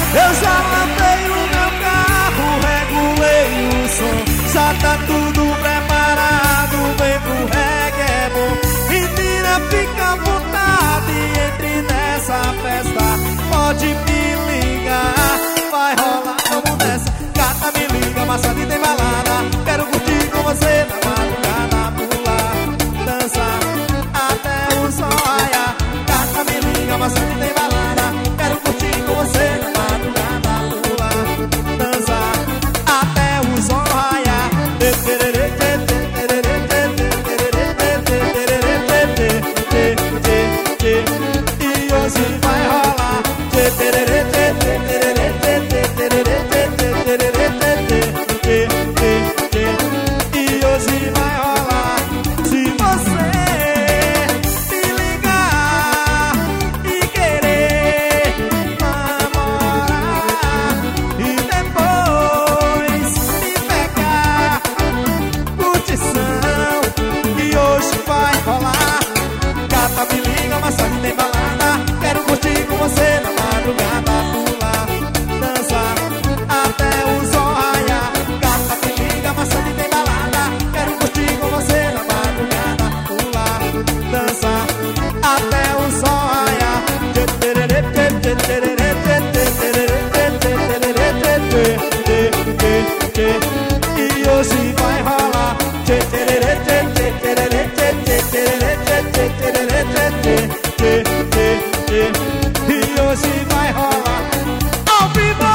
Eu já lavei o meu carro, regulei o som. Já tá tudo preparado, vem pro reggae é bom. Menina, fica à vontade, entre nessa festa. Pode me ligar, vai rolar, vamos nessa. Gata, me liga, Massadi tem balada. Quero curtir com você na madrugada, pular, dançar até o sol raiar. Gata, me liga, Massadi tem balada. Quero curtir com você na madrugada, pular, dançar até o sol raiar. E hoje vai rolar. E hoje vai rolar. Se você me ligar e querer namorar e depois me pegar, curtição, e hoje vai rolar. Gata, me liga, Massadi tem balada. Quero curtir com você na madrugada, pular, dançar até o sol raiar. Gata, me liga, Massadi tem balada. Quero curtir com você na madrugada, pular, dançar até o sol raiar. E hoje vai rolar. E hoje vai rolar ao vivo!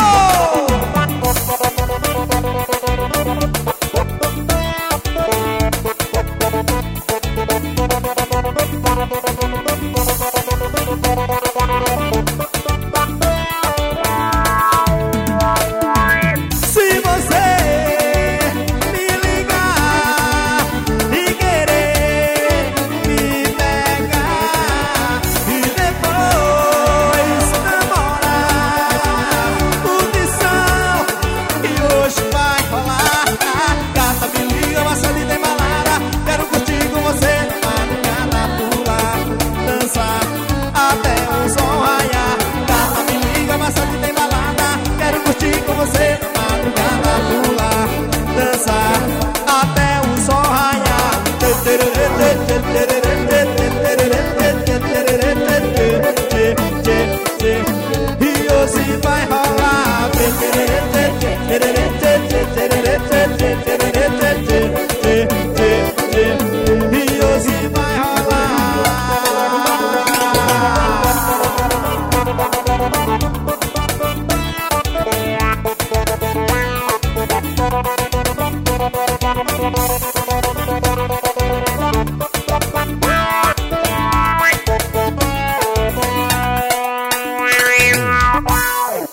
Se você me ligar e querer me pegar e depois namorar, curtição, e hoje vai rolar. Gata, me liga, Massadi tem balada. Quero curtir com você na madrugada, pular, dançar até o sol raiar. Gata, me liga, Massadi tem balada. Quero curtir com você na madrugada, pular, dançar até o sol raiar. E hoje vai rolar. E hoje vai rolar.